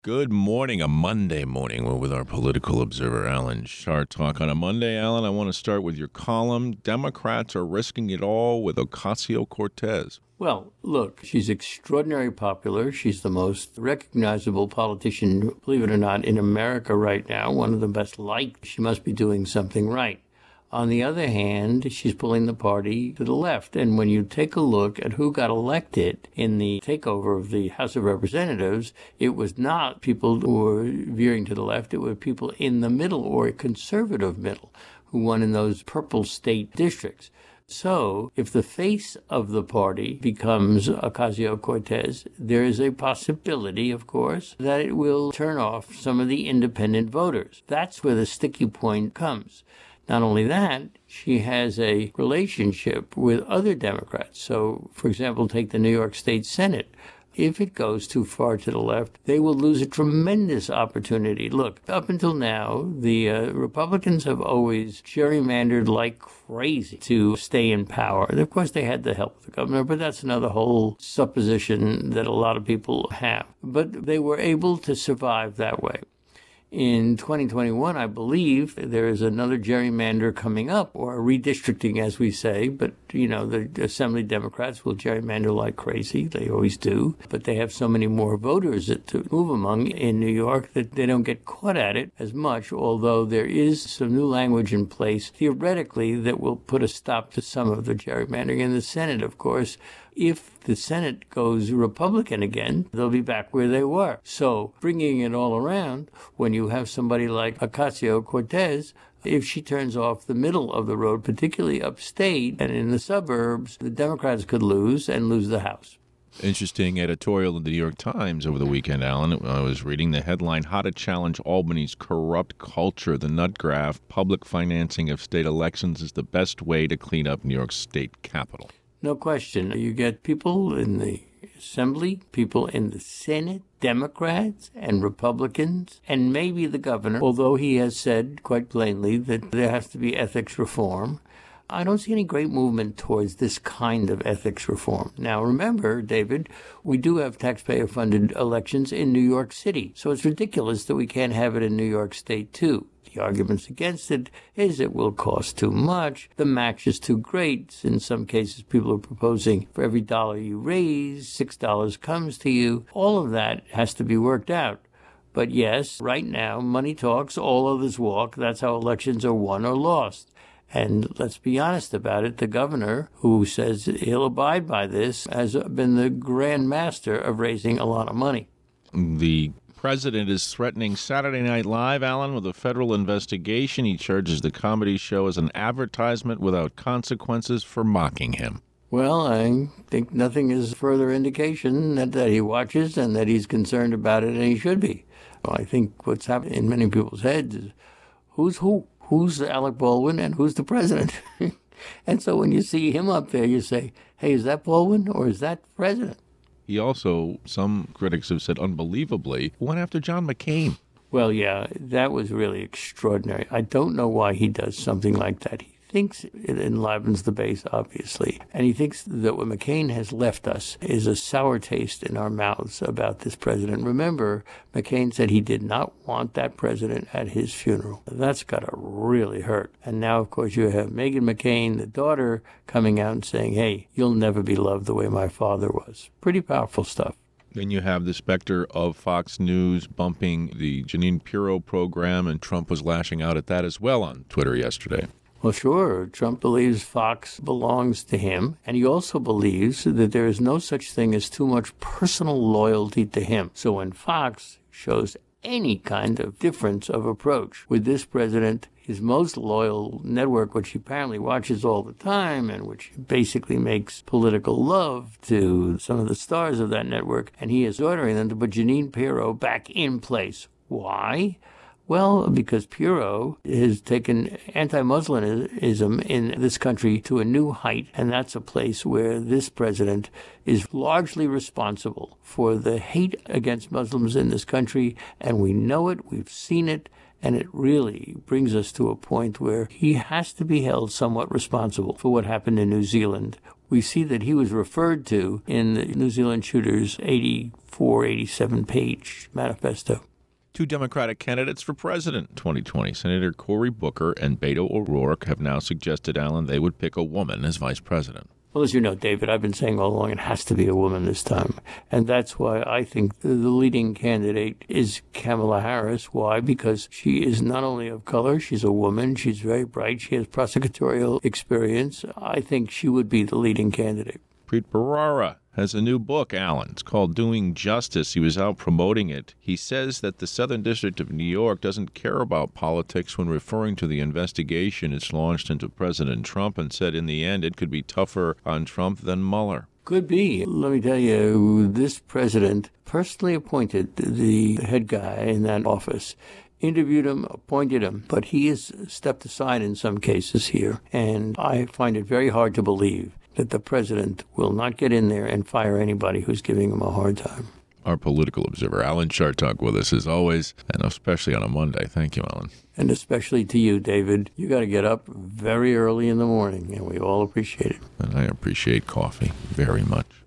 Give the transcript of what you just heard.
Good morning, a Monday morning. We're with our political observer, Alan Chartock. On a Monday, Alan, I want to start with your column. Democrats are risking it all with Ocasio-Cortez. Well, look, she's extraordinarily popular. She's the most recognizable politician, believe it or not, in America right now, one of the best liked. She must be doing something right. On the other hand, she's pulling the party to the left. And when you take a look at who got elected in the takeover of the House of Representatives, it was not people who were veering to the left. It were people in the middle or conservative middle who won in those purple state districts. So if the face of the party becomes Ocasio-Cortez, there is a possibility, of course, that it will turn off some of the independent voters. That's where the sticky point comes. Not only that, she has a relationship with other Democrats. So, for example, take the New York State Senate. If it goes too far to the left, they will lose a tremendous opportunity. Look, up until now, the Republicans have always gerrymandered like crazy to stay in power. And of course, they had the help of the governor, but that's another whole supposition that a lot of people have. But they were able to survive that way. In 2021, I believe there is another gerrymander coming up, or redistricting, as we say. But, the Assembly Democrats will gerrymander like crazy. They always do. But they have so many more voters to move among in New York that they don't get caught at it as much, although there is some new language in place, theoretically, that will put a stop to some of the gerrymandering. In the Senate, of course, if the Senate goes Republican again, they'll be back where they were. So bringing it all around, when you have somebody like Ocasio-Cortez, if she turns off the middle of the road, particularly upstate and in the suburbs, the Democrats could lose and lose the House. Interesting editorial in the New York Times over the weekend, Alan. I was reading the headline, How to Challenge Albany's Corrupt Culture. The nut graft, public financing of state elections is the best way to clean up New York State Capitol. No question. You get people in the Assembly, people in the Senate, Democrats and Republicans, and maybe the governor, although he has said quite plainly that there has to be ethics reform. I don't see any great movement towards this kind of ethics reform. Now, remember, David, we do have taxpayer-funded elections in New York City, so it's ridiculous that we can't have it in New York State, too. The arguments against it is it will cost too much, the match is too great. In some cases, people are proposing for every dollar you raise, $6 comes to you. All of that has to be worked out. But yes, right now, money talks, all others walk. That's how elections are won or lost. And let's be honest about it, the governor, who says he'll abide by this, has been the grand master of raising a lot of money. The president is threatening Saturday Night Live, Alan, with a federal investigation. He charges the comedy show as an advertisement without consequences for mocking him. Well, I think nothing is further indication that he watches and that he's concerned about it, and he should be. Well, I think what's happening in many people's heads is who's who? Who's Alec Baldwin and who's the president? And so when you see him up there, you say, hey, is that Baldwin or is that president? He also, some critics have said unbelievably, went after John McCain. Well, yeah, that was really extraordinary. I don't know why he does something like that. He thinks it enlivens the base, obviously. And he thinks that what McCain has left us is a sour taste in our mouths about this president. Remember, McCain said he did not want that president at his funeral. That's got to really hurt. And now, of course, you have Meghan McCain, the daughter, coming out and saying, hey, you'll never be loved the way my father was. Pretty powerful stuff. Then you have the specter of Fox News bumping the Jeanine Pirro program, and Trump was lashing out at that as well on Twitter yesterday. Well, sure. Trump believes Fox belongs to him, and he also believes that there is no such thing as too much personal loyalty to him. So when Fox shows any kind of difference of approach with this president, his most loyal network, which he apparently watches all the time and which basically makes political love to some of the stars of that network, and he is ordering them to put Jeanine Pirro back in place. Why? Well, because Pirro has taken anti-Muslimism in this country to a new height, and that's a place where this president is largely responsible for the hate against Muslims in this country, and we know it, we've seen it, and it really brings us to a point where he has to be held somewhat responsible for what happened in New Zealand, we see that he was referred to in the New Zealand Shooters 84, 87-page manifesto. Two Democratic candidates for president in 2020, Senator Cory Booker and Beto O'Rourke, have now suggested, Alan, they would pick a woman as vice president. Well, as you know, David, I've been saying all along it has to be a woman this time. And that's why I think the leading candidate is Kamala Harris. Why? Because she is not only of color, she's a woman, she's very bright, she has prosecutorial experience. I think she would be the leading candidate. Preet Bharara has a new book, Alan. It's called Doing Justice. He was out promoting it. He says that the Southern District of New York doesn't care about politics when referring to the investigation it's launched into President Trump, and said in the end it could be tougher on Trump than Mueller. Could be. Let me tell you, this president personally appointed the head guy in that office, interviewed him, appointed him, but he has stepped aside in some cases here, and I find it very hard to believe that the president will not get in there and fire anybody who's giving him a hard time. Our political observer, Alan Chartock, with us as always, and especially on a Monday. Thank you, Alan. And especially to you, David. You got to get up very early in the morning, and we all appreciate it. And I appreciate coffee very much.